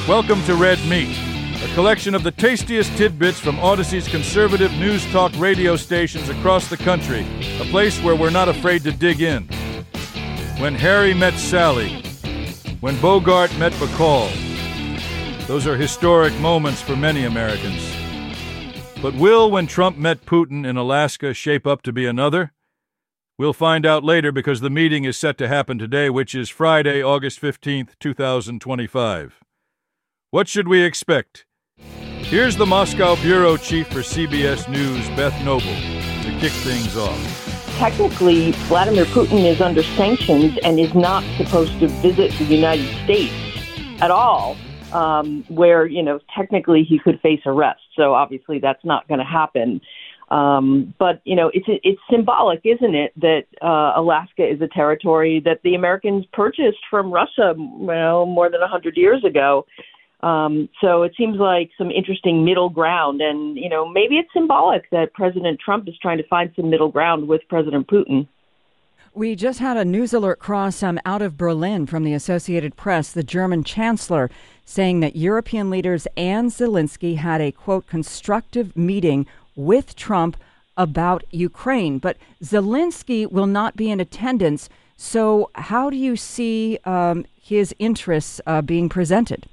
Welcome to Red Meat, a collection of the tastiest tidbits from Odyssey's conservative news talk radio stations across the country, a place where we're not afraid to dig in. When Harry met Sally, when Bogart met Bacall, those are historic moments for many Americans. But will when Trump met Putin in Alaska shape up to be another? We'll find out later because the meeting is set to happen today, which is Friday, August 15th, 2025. What should we expect? Here's the Moscow bureau chief for CBS News, Beth Noble, to kick things off. Technically, Vladimir Putin is under sanctions and is not supposed to visit the United States at all, where, technically he could face arrest. So obviously that's not going to happen. But, it's symbolic, isn't it, that Alaska is a territory that the Americans purchased from Russia, more than 100 years ago. So it seems like some interesting middle ground. And, maybe it's symbolic that President Trump is trying to find some middle ground with President Putin. We just had a news alert cross out of Berlin from the Associated Press, the German chancellor, saying that European leaders and Zelensky had a, quote, constructive meeting with Trump about Ukraine. But Zelensky will not be in attendance. So how do you see his interests being presented?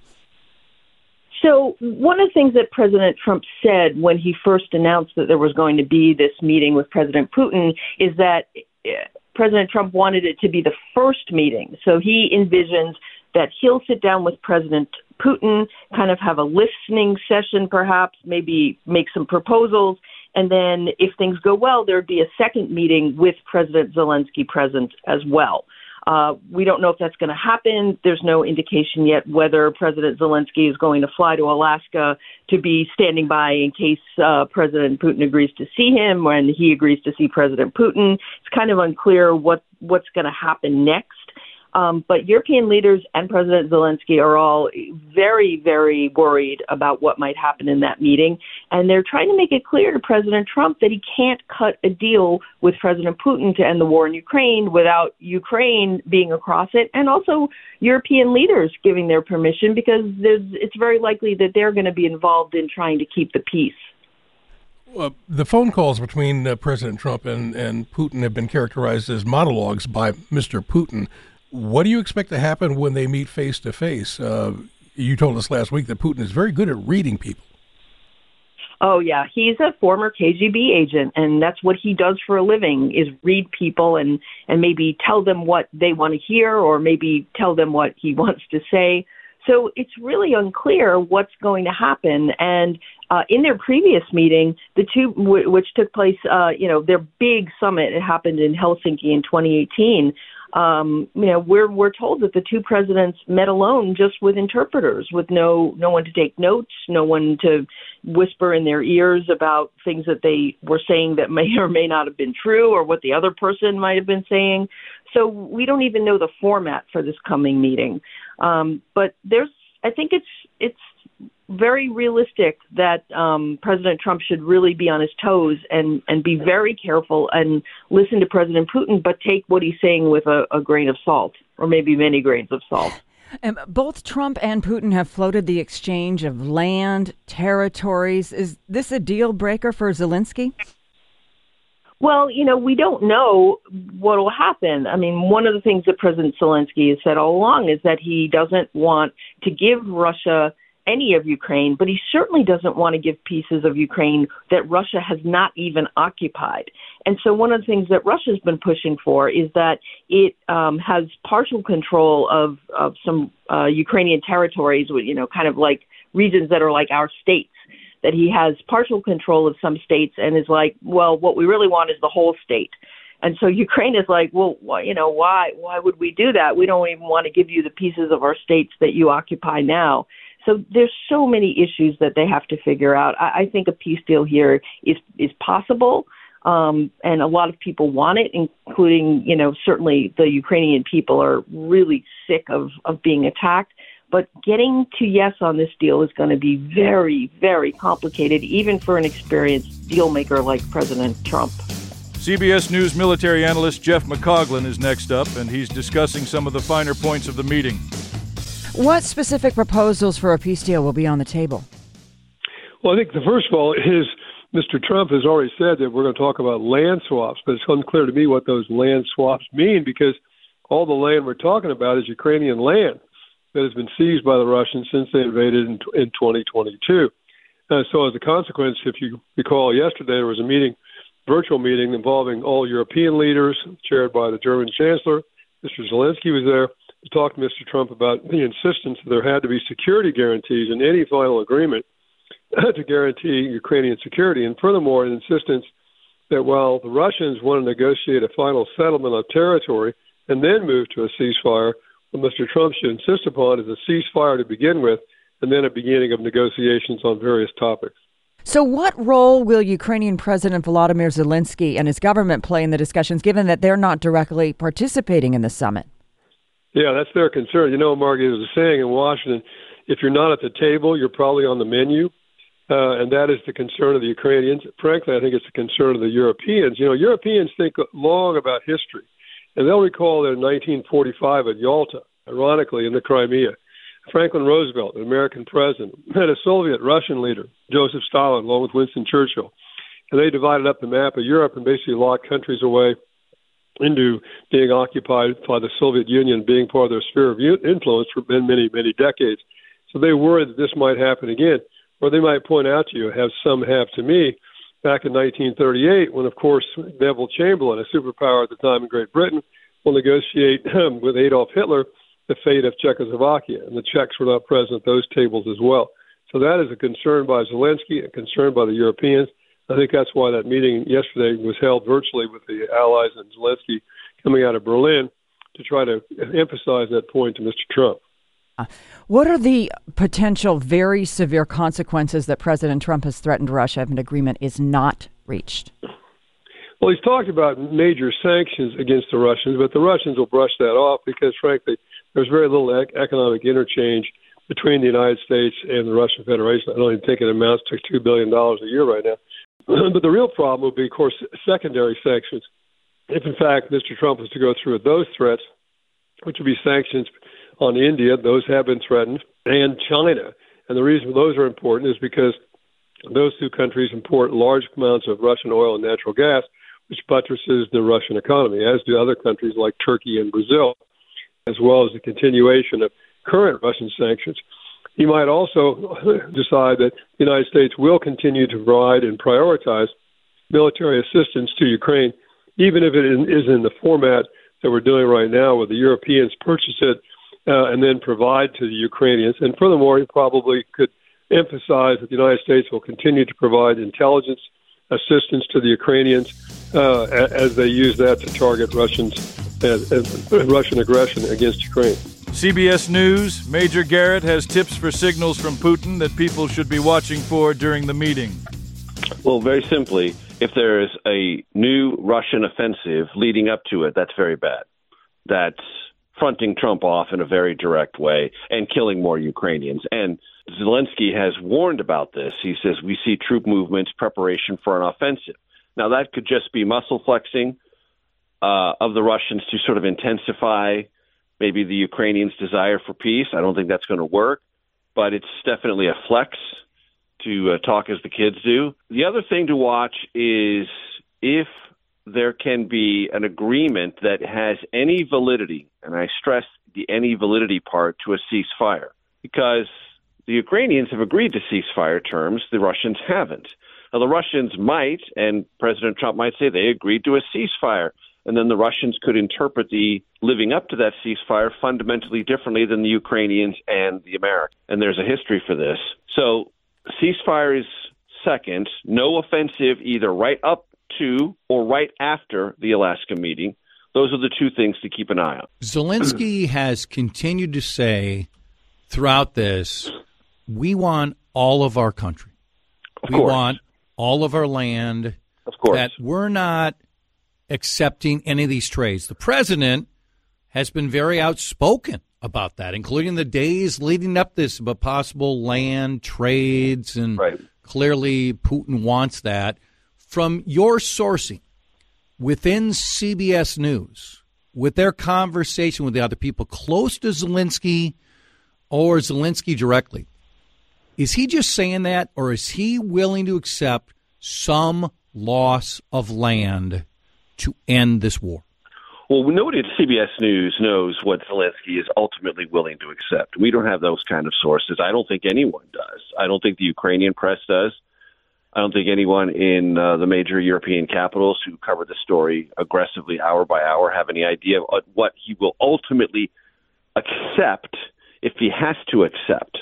So one of the things that President Trump said when he first announced that there was going to be this meeting with President Putin is that President Trump wanted it to be the first meeting. So he envisions that he'll sit down with President Putin, kind of have a listening session perhaps, maybe make some proposals, and then if things go well, there'd be a second meeting with President Zelensky present as well. We don't know if that's going to happen. There's no indication yet whether President Zelensky is going to fly to Alaska to be standing by in case President Putin agrees to see him, when he agrees to see President Putin. It's kind of unclear what's going to happen next. But European leaders and President Zelensky are all very, very worried about what might happen in that meeting. And they're trying to make it clear to President Trump that he can't cut a deal with President Putin to end the war in Ukraine without Ukraine being across it, and also European leaders giving their permission, because it's very likely that they're going to be involved in trying to keep the peace. The phone calls between President Trump and Putin have been characterized as monologues by Mr. Putin. What do you expect to happen when they meet face to face? You told us last week that Putin is very good at reading people. Oh, yeah. He's a former KGB agent, and that's what he does for a living, is read people and maybe tell them what they want to hear, or maybe tell them what he wants to say. So it's really unclear what's going to happen. And in their previous meeting, the two, which took place, their big summit, it happened in Helsinki in 2018. We're told that the two presidents met alone, just with interpreters, with no one to take notes, no one to whisper in their ears about things that they were saying that may or may not have been true, or what the other person might have been saying. So we don't even know the format for this coming meeting. But I think it's very realistic that President Trump should really be on his toes and be very careful and listen to President Putin, but take what he's saying with a grain of salt, or maybe many grains of salt. Both Trump and Putin have floated the exchange of land, territories. Is this a deal breaker for Zelensky? Well, we don't know what will happen. I mean, one of the things that President Zelensky has said all along is that he doesn't want to give Russia any of Ukraine, but he certainly doesn't want to give pieces of Ukraine that Russia has not even occupied. And so one of the things that Russia's been pushing for is that it has partial control of some Ukrainian territories, kind of like regions that are like our states, that he has partial control of some states and is like, well, what we really want is the whole state. And so Ukraine is like, well, why would we do that? We don't even want to give you the pieces of our states that you occupy now. So there's so many issues that they have to figure out. I think a peace deal here is possible, and a lot of people want it, including, certainly the Ukrainian people are really sick of being attacked. But getting to yes on this deal is going to be very, very complicated, even for an experienced deal maker like President Trump. CBS News military analyst Jeff McCoughlin is next up, and he's discussing some of the finer points of the meeting. What specific proposals for a peace deal will be on the table? Well, I think the first of all is Mr. Trump has already said that we're going to talk about land swaps, but it's unclear to me what those land swaps mean, because all the land we're talking about is Ukrainian land that has been seized by the Russians since they invaded in 2022. So as a consequence, if you recall, yesterday there was a virtual meeting involving all European leaders, chaired by the German Chancellor. Mr. Zelensky was there to talk to Mr. Trump about the insistence that there had to be security guarantees in any final agreement to guarantee Ukrainian security. And furthermore, an insistence that while the Russians want to negotiate a final settlement of territory and then move to a ceasefire, what Mr. Trump should insist upon is a ceasefire to begin with, and then a beginning of negotiations on various topics. So what role will Ukrainian President Volodymyr Zelensky and his government play in the discussions, given that they're not directly participating in the summit? Yeah, that's their concern. You know, Margie, there's a saying in Washington, if you're not at the table, you're probably on the menu. And that is the concern of the Ukrainians. Frankly, I think it's the concern of the Europeans. You know, Europeans think long about history. And they'll recall that in 1945 at Yalta, ironically, in the Crimea, Franklin Roosevelt, an American president, had a Soviet-Russian leader, Joseph Stalin, along with Winston Churchill. And they divided up the map of Europe and basically locked countries away into being occupied by the Soviet Union, being part of their sphere of influence for many, many decades. So they worried that this might happen again. Or they might point out to you, some have to me, back in 1938, when, of course, Neville Chamberlain, a superpower at the time in Great Britain, will negotiate with Adolf Hitler the fate of Czechoslovakia. And the Czechs were not present at those tables as well. So that is a concern by Zelensky, a concern by the Europeans. I think that's why that meeting yesterday was held virtually with the allies and Zelensky coming out of Berlin to try to emphasize that point to Mr. Trump. What are the potential very severe consequences that President Trump has threatened Russia if an agreement is not reached? Well, he's talked about major sanctions against the Russians, but the Russians will brush that off because, frankly, there's very little economic interchange between the United States and the Russian Federation. I don't even think it amounts to $2 billion a year right now. But the real problem will be, of course, secondary sanctions. If, in fact, Mr. Trump was to go through with those threats, which would be sanctions on India, those have been threatened, and China. And the reason those are important is because those two countries import large amounts of Russian oil and natural gas, which buttresses the Russian economy, as do other countries like Turkey and Brazil, as well as the continuation of current Russian sanctions. He might also decide that the United States will continue to provide and prioritize military assistance to Ukraine, even if it is in the format that we're doing right now, where the Europeans purchase it and then provide to the Ukrainians. And furthermore, he probably could emphasize that the United States will continue to provide intelligence assistance to the Ukrainians as they use that to target Russian aggression against Ukraine. CBS News, Major Garrett has tips for signals from Putin that people should be watching for during the meeting. Well, very simply, if there is a new Russian offensive leading up to it, that's very bad. That's fronting Trump off in a very direct way and killing more Ukrainians. And Zelensky has warned about this. He says we see troop movements, preparation for an offensive. Now, that could just be muscle flexing of the Russians to sort of intensify maybe the Ukrainians' desire for peace. I don't think that's going to work, but it's definitely a flex to talk as the kids do. The other thing to watch is if there can be an agreement that has any validity, and I stress the any validity part, to a ceasefire, because the Ukrainians have agreed to ceasefire terms, the Russians haven't. Now, the Russians might, and President Trump might say they agreed to a ceasefire, and then the Russians could interpret the living up to that ceasefire fundamentally differently than the Ukrainians and the Americans. And there's a history for this. So ceasefire is second, no offensive either right up to or right after the Alaska meeting. Those are the two things to keep an eye on. Zelensky has continued to say throughout this, we want all of our country. We want all of our land. Of course. That we're not accepting any of these trades. The president has been very outspoken about that, including the days leading up to this about possible land trades, and clearly Putin wants that. From your sourcing within CBS News, with their conversation with the other people close to Zelensky, or Zelensky directly. Is he just saying that, or is he willing to accept some loss of land to end this war? Well, nobody at CBS News knows what Zelensky is ultimately willing to accept. We don't have those kind of sources. I don't think anyone does. I don't think the Ukrainian press does. I don't think anyone in the major European capitals who cover the story aggressively hour by hour have any idea of what he will ultimately accept if he has to accept.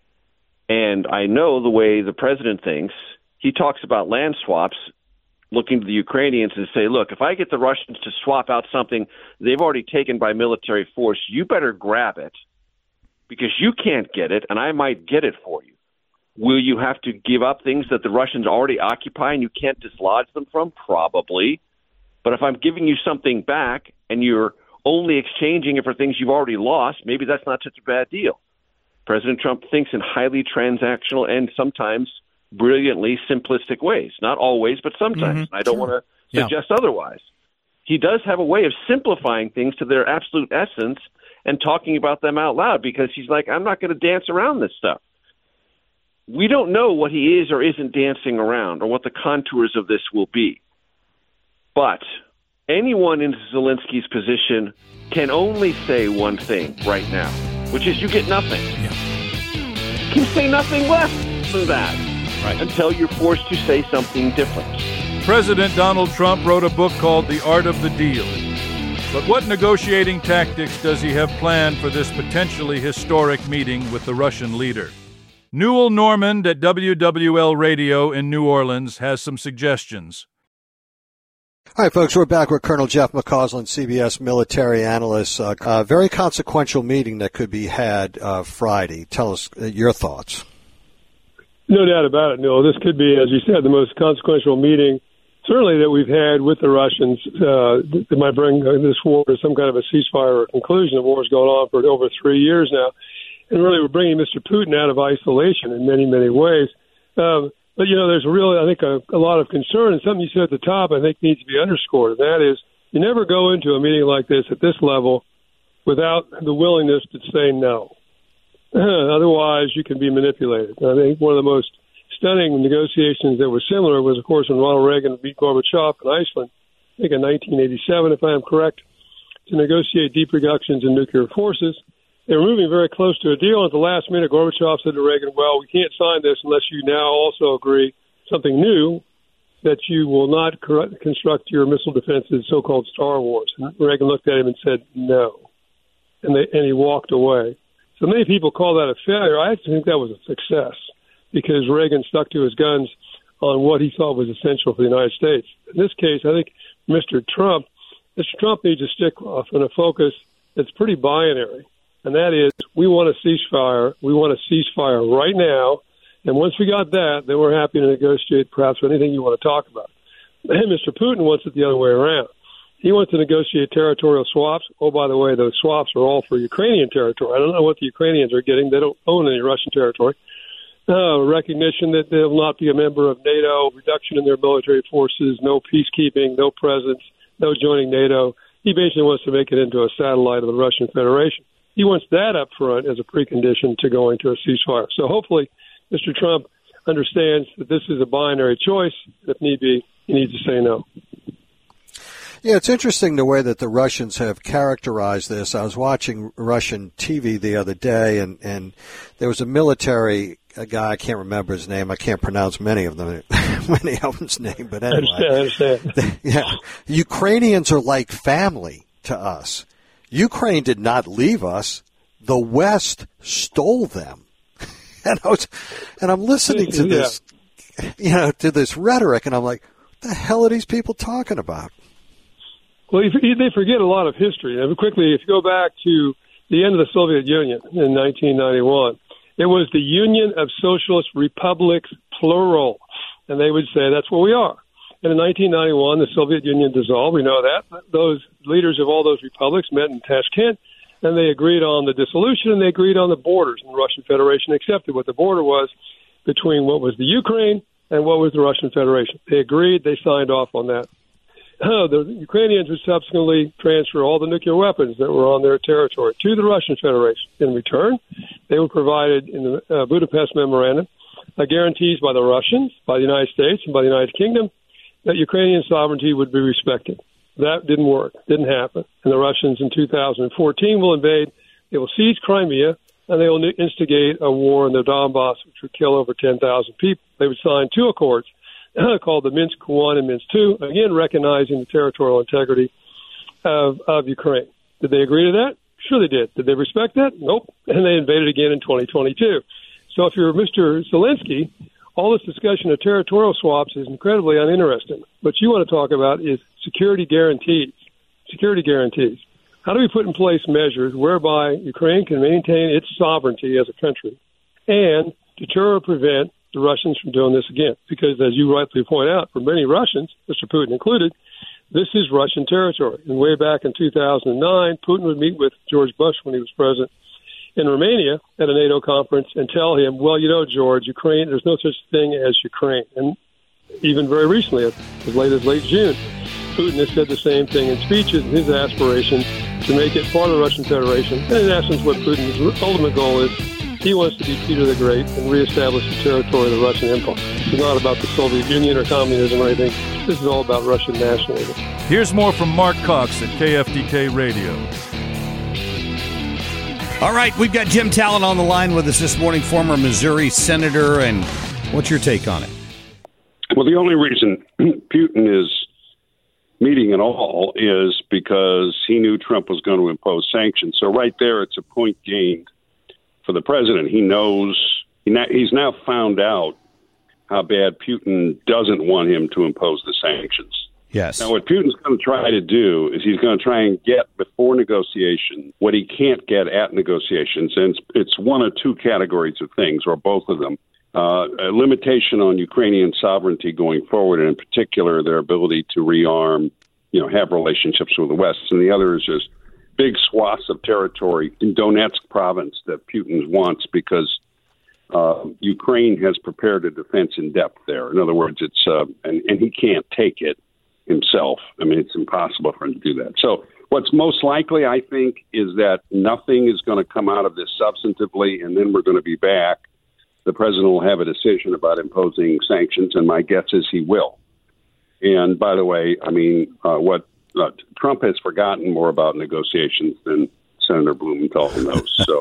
And I know the way the president thinks. He talks about land swaps, looking to the Ukrainians and say, look, if I get the Russians to swap out something they've already taken by military force, you better grab it because you can't get it and I might get it for you. Will you have to give up things that the Russians already occupy and you can't dislodge them from? Probably. But if I'm giving you something back and you're only exchanging it for things you've already lost, maybe that's not such a bad deal. President Trump thinks in highly transactional and sometimes brilliantly simplistic ways. Not always, but sometimes. I don't want to suggest otherwise. He does have a way of simplifying things to their absolute essence and talking about them out loud because he's like, I'm not going to dance around this stuff. We don't know what he is or isn't dancing around or what the contours of this will be. But anyone in Zelensky's position can only say one thing right now, which is you get nothing. You can say nothing less than that until you're forced to say something different. President Donald Trump wrote a book called The Art of the Deal. But what negotiating tactics does he have planned for this potentially historic meeting with the Russian leader? Newell Normand at WWL Radio in New Orleans has some suggestions. All right, folks, we're back with Colonel Jeff McCausland, CBS military analyst. A very consequential meeting that could be had Friday. Tell us your thoughts. No doubt about it, Newell. This could be, as you said, the most consequential meeting, certainly that we've had with the Russians that might bring this war to some kind of a ceasefire or conclusion. The war has gone on for over 3 years now. And really, we're bringing Mr. Putin out of isolation in many, many ways. But, there's really, I think, a lot of concern. And something you said at the top, I think, needs to be underscored. And that is, you never go into a meeting like this at this level without the willingness to say no. Otherwise, you can be manipulated. I think one of the most stunning negotiations that were similar was, of course, when Ronald Reagan beat Gorbachev in Iceland, I think in 1987, if I am correct, to negotiate deep reductions in nuclear forces. They were moving very close to a deal. At the last minute, Gorbachev said to Reagan, well, we can't sign this unless you now also agree something new, that you will not construct your missile defenses, so-called Star Wars. And Reagan looked at him and said, no. And he walked away. So many people call that a failure. I actually think that was a success because Reagan stuck to his guns on what he thought was essential for the United States. In this case, I think Mr. Trump needs to stick off on a focus that's pretty binary. And that is, we want a ceasefire. We want a ceasefire right now. And once we got that, then we're happy to negotiate perhaps anything you want to talk about. And Mr. Putin wants it the other way around. He wants to negotiate territorial swaps. Oh, by the way, those swaps are all for Ukrainian territory. I don't know what the Ukrainians are getting. They don't own any Russian territory. Recognition that they will not be a member of NATO, reduction in their military forces, no peacekeeping, no presence, no joining NATO. He basically wants to make it into a satellite of the Russian Federation. He wants that up front as a precondition to going to a ceasefire. So hopefully Mr. Trump understands that this is a binary choice. If need be, he needs to say no. Yeah, it's interesting the way that the Russians have characterized this. I was watching Russian TV the other day, and there was a military guy, I can't remember his name, I can't pronounce many of them's name, but anyway. I understand. Yeah, Ukrainians are like family to us. Ukraine did not leave us. The West stole them. And I'm listening to this, to this rhetoric, and I'm like, what the hell are these people talking about? Well, they forget a lot of history. And quickly, if you go back to the end of the Soviet Union in 1991, it was the Union of Socialist Republics, plural. And they would say that's what we are. And in 1991, the Soviet Union dissolved. We know that. Those leaders of all those republics met in Tashkent, and they agreed on the dissolution, and they agreed on the borders. And the Russian Federation accepted what the border was between what was the Ukraine and what was the Russian Federation. They agreed. They signed off on that. the Ukrainians would subsequently transfer all the nuclear weapons that were on their territory to the Russian Federation. In return, they were provided in the Budapest Memorandum guarantees by the Russians, by the United States, and by the United Kingdom that Ukrainian sovereignty would be respected. That didn't work, didn't happen. And the Russians in 2014 will invade, they will seize Crimea, and they will instigate a war in the Donbass, which would kill over 10,000 people. They would sign two accords called the Minsk I and Minsk II, again recognizing the territorial integrity of Ukraine. Did they agree to that? Sure they did. Did they respect that? Nope. And they invaded again in 2022. So if you're Mr. Zelensky, all this discussion of territorial swaps is incredibly uninteresting. What you want to talk about is security guarantees. Security guarantees. How do we put in place measures whereby Ukraine can maintain its sovereignty as a country and deter or prevent the Russians from doing this again? Because, as you rightly point out, for many Russians, Mr. Putin included, this is Russian territory. And way back in 2009, Putin would meet with George Bush when he was president in Romania at a NATO conference and tell him, well, you know, George, Ukraine, there's no such thing as Ukraine. And even very recently, as late as late June, Putin has said the same thing in speeches and his aspiration to make it part of the Russian Federation. And in essence, what Putin's ultimate goal is, he wants to be Peter the Great and reestablish the territory of the Russian Empire. This is not about the Soviet Union or communism or anything. This is all about Russian nationalism. Here's more from Mark Cox at KFDK Radio. All right, we've got Jim Talent on the line with us this morning, former Missouri senator, and what's your take on it? Well, the only reason Putin is meeting at all is because he knew Trump was going to impose sanctions. So right there, it's a point gained for the president. He knows, he's now found out how bad Putin doesn't want him to impose the sanctions. Yes. Now, what Putin's going to try to do is he's going to try and get before negotiation what he can't get at negotiations. And it's one of two categories of things, or both of them. A limitation on Ukrainian sovereignty going forward, and in particular their ability to rearm, have relationships with the West. And the other is just big swaths of territory in Donetsk province that Putin wants because Ukraine has prepared a defense in depth there. In other words, it's and he can't take it himself. I mean, it's impossible for him to do that. So what's most likely, I think, is that nothing is going to come out of this substantively, and then we're going to be back. The president will have a decision about imposing sanctions, and my guess is he will. And by the way, I mean, Trump has forgotten more about negotiations than Senator Blumenthal knows. So,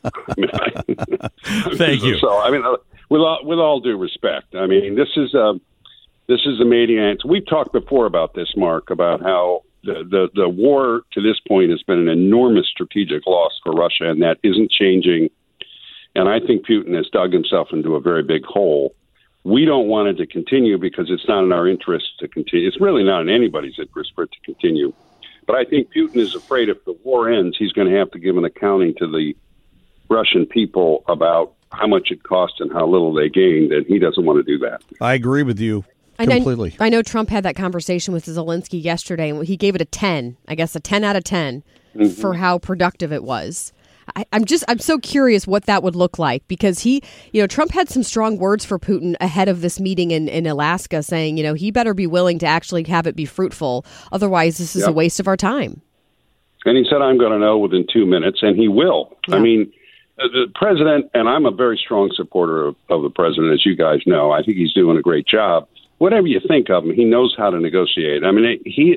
thank you. So, I mean, with all due respect, I mean, this is a mating answer. We've talked before about this, Mark, about how the war to this point has been an enormous strategic loss for Russia, and that isn't changing. And I think Putin has dug himself into a very big hole. We don't want it to continue because it's not in our interest to continue. It's really not in anybody's interest for it to continue. But I think Putin is afraid if the war ends, he's going to have to give an accounting to the Russian people about how much it cost and how little they gained, and he doesn't want to do that. I agree with you completely. I know Trump had that conversation with Zelensky yesterday, and he gave it a 10, I guess a 10 out of 10 for how productive it was. I'm so curious what that would look like because Trump had some strong words for Putin ahead of this meeting in Alaska saying, he better be willing to actually have it be fruitful. Otherwise, this is a waste of our time. And he said, I'm going to know within 2 minutes, and he will. Yeah. I mean, the president, and I'm a very strong supporter of the president, as you guys know. I think he's doing a great job. Whatever you think of him, he knows how to negotiate. I mean, he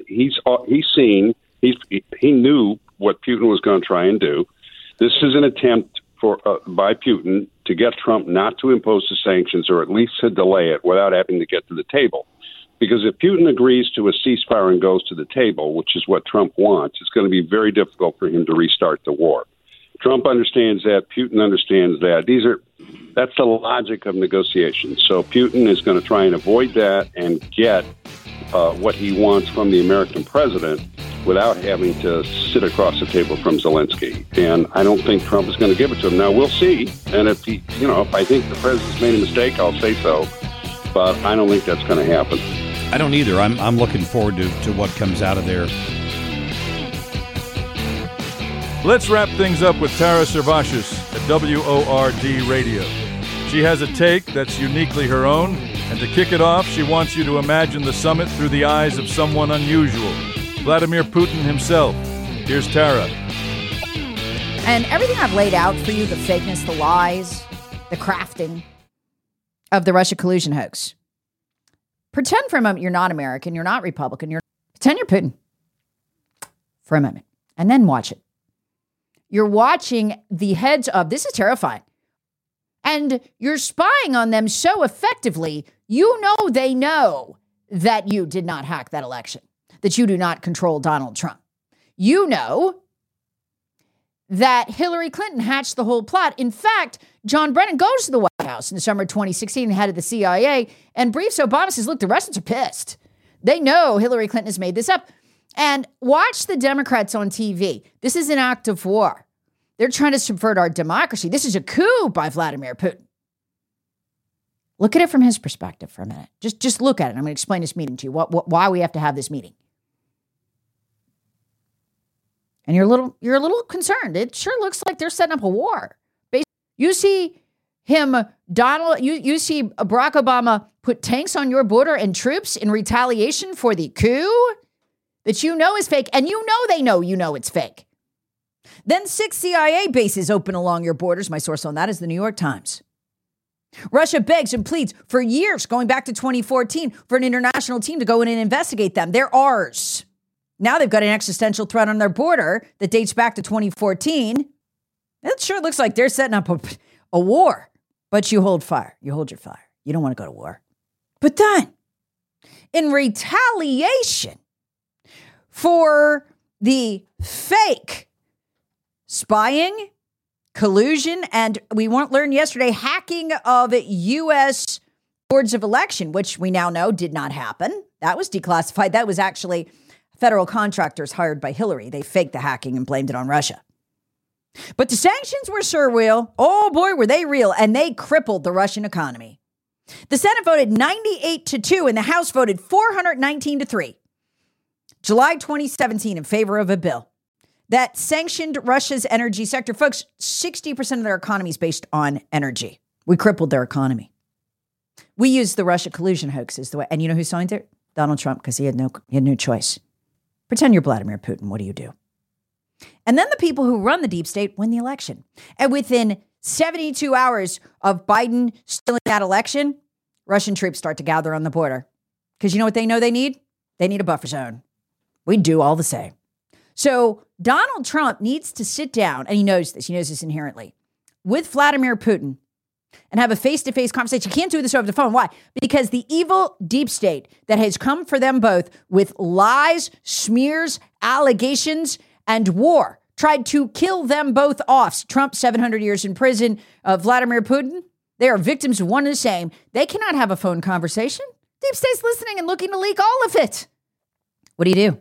knew what Putin was going to try and do. This is an attempt by Putin to get Trump not to impose the sanctions or at least to delay it without having to get to the table. Because if Putin agrees to a ceasefire and goes to the table, which is what Trump wants, it's going to be very difficult for him to restart the war. Trump understands that. Putin understands that. That's the logic of negotiations. So Putin is going to try and avoid that and get what he wants from the American president without having to sit across the table from Zelensky. And I don't think Trump is going to give it to him. Now, we'll see. And if I think the president's made a mistake, I'll say so. But I don't think that's going to happen. I don't either. I'm looking forward to what comes out of there. Let's wrap things up with Tara Servatius at WORD Radio. She has a take that's uniquely her own And to kick it off, she wants you to imagine the summit through the eyes of someone unusual, Vladimir Putin himself. Here's Tara. And everything I've laid out for you, the fakeness, the lies, the crafting of the Russia collusion hoax. Pretend for a moment you're not American, you're not Republican, pretend you're Putin for a moment, and then watch it. You're watching the heads of, this is terrifying, and you're spying on them so effectively, you know they know that you did not hack that election, that you do not control Donald Trump. You know that Hillary Clinton hatched the whole plot. In fact, John Brennan goes to the White House in the summer of 2016, head of the CIA, and briefs Obama, says, look, the Russians are pissed. They know Hillary Clinton has made this up. And watch the Democrats on TV. This is an act of war. They're trying to subvert our democracy. This is a coup by Vladimir Putin. Look at it from his perspective for a minute. Just look at it. I'm going to explain this meeting to you, why we have to have this meeting. And you're a little concerned. It sure looks like they're setting up a war. You see him, you see Barack Obama put tanks on your border and troops in retaliation for the coup that you know is fake, and you know it's fake. Then 6 CIA bases open along your borders. My source on that is the New York Times. Russia begs and pleads for years, going back to 2014, for an international team to go in and investigate them. They're ours. Now they've got an existential threat on their border that dates back to 2014. It sure looks like they're setting up a war. But you hold fire. You hold your fire. You don't want to go to war. But then, in retaliation for the fake spying, collusion, and we learned yesterday, hacking of U.S. boards of election, which we now know did not happen. That was declassified. That was actually federal contractors hired by Hillary. They faked the hacking and blamed it on Russia. But the sanctions were sure real. Oh boy, were they real. And they crippled the Russian economy. The Senate voted 98-2 and the House voted 419-3. July 2017 in favor of a bill that sanctioned Russia's energy sector. Folks, 60% of their economy is based on energy. We crippled their economy. We used the Russia collusion hoax as the way. And you know who signed it? Donald Trump, because he had no choice. Pretend you're Vladimir Putin. What do? And then the people who run the deep state win the election. And within 72 hours of Biden stealing that election, Russian troops start to gather on the border. Because you know what they know they need? They need a buffer zone. We do all the same. So Donald Trump needs to sit down, and he knows this inherently, with Vladimir Putin and have a face-to-face conversation. You can't do this over the phone. Why? Because the evil deep state that has come for them both with lies, smears, allegations, and war tried to kill them both off. Trump, 700 years in prison. Vladimir Putin, they are victims of one and the same. They cannot have a phone conversation. Deep state's listening and looking to leak all of it. What do?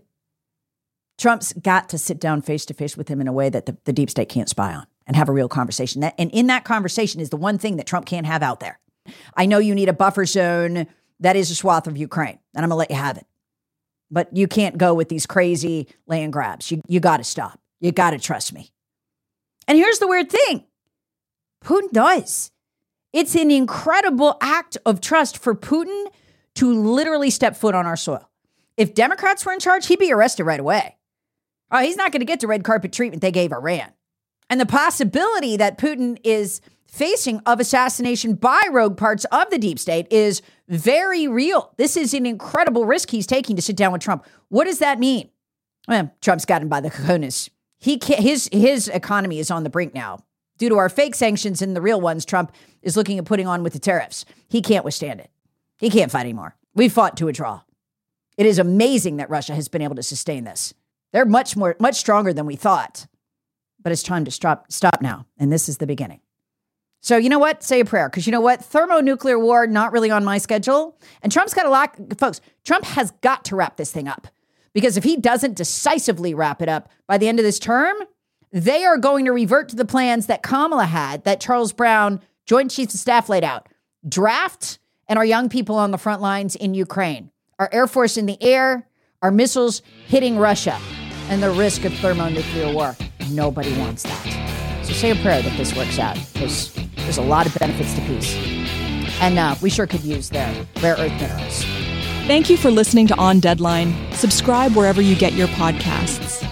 Trump's got to sit down face-to-face with him in a way that the deep state can't spy on and have a real conversation. And in that conversation is the one thing that Trump can't have out there. I know you need a buffer zone that is a swath of Ukraine, and I'm going to let you have it. But you can't go with these crazy land grabs. You got to stop. You got to trust me. And here's the weird thing. Putin does. It's an incredible act of trust for Putin to literally step foot on our soil. If Democrats were in charge, he'd be arrested right away. Oh, he's not going to get the red carpet treatment they gave Iran. And the possibility that Putin is facing of assassination by rogue parts of the deep state is very real. This is an incredible risk he's taking to sit down with Trump. What does that mean? Well, Trump's got him by the cojones. He can't, his economy is on the brink now. Due to our fake sanctions and the real ones Trump is looking at putting on with the tariffs. He can't withstand it. He can't fight anymore. We fought to a draw. It is amazing that Russia has been able to sustain this. They're much stronger than we thought. But it's time to stop now. And this is the beginning. So you know what? Say a prayer. Because you know what? Thermonuclear war, not really on my schedule. And Trump's got a lot. Folks, Trump has got to wrap this thing up. Because if he doesn't decisively wrap it up by the end of this term, they are going to revert to the plans that Kamala had, that Charles Brown, Joint Chiefs of Staff, laid out. Draft and our young people on the front lines in Ukraine. Our Air Force in the air, our missiles hitting Russia, and the risk of thermonuclear war. Nobody wants that. So say a prayer that this works out, because there's a lot of benefits to peace. And we sure could use their rare earth minerals. Thank you for listening to On Deadline. Subscribe wherever you get your podcasts.